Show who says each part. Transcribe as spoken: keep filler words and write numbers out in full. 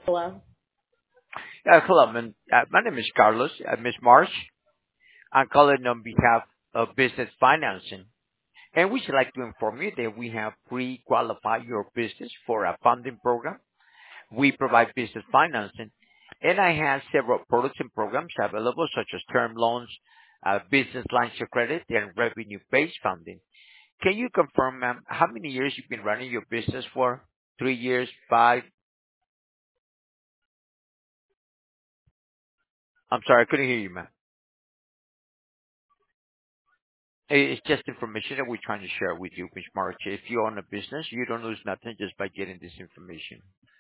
Speaker 1: Hello.
Speaker 2: Uh, Hello, man. Uh, My name is Carlos. Uh, Miss Marsh, I'm calling on behalf of Business Financing, and we should like to inform you that we have pre-qualified your business for a funding program. We provide business financing, and I have several products and programs available, such as term loans, uh, business lines of credit, and revenue-based funding. Can you confirm, ma'am, how many years you've been running your business for? Three years, five? I'm sorry, I couldn't hear you, ma'am. It's just information that we're trying to share with you, Miss March. If you own a business, you don't lose nothing just by getting this information.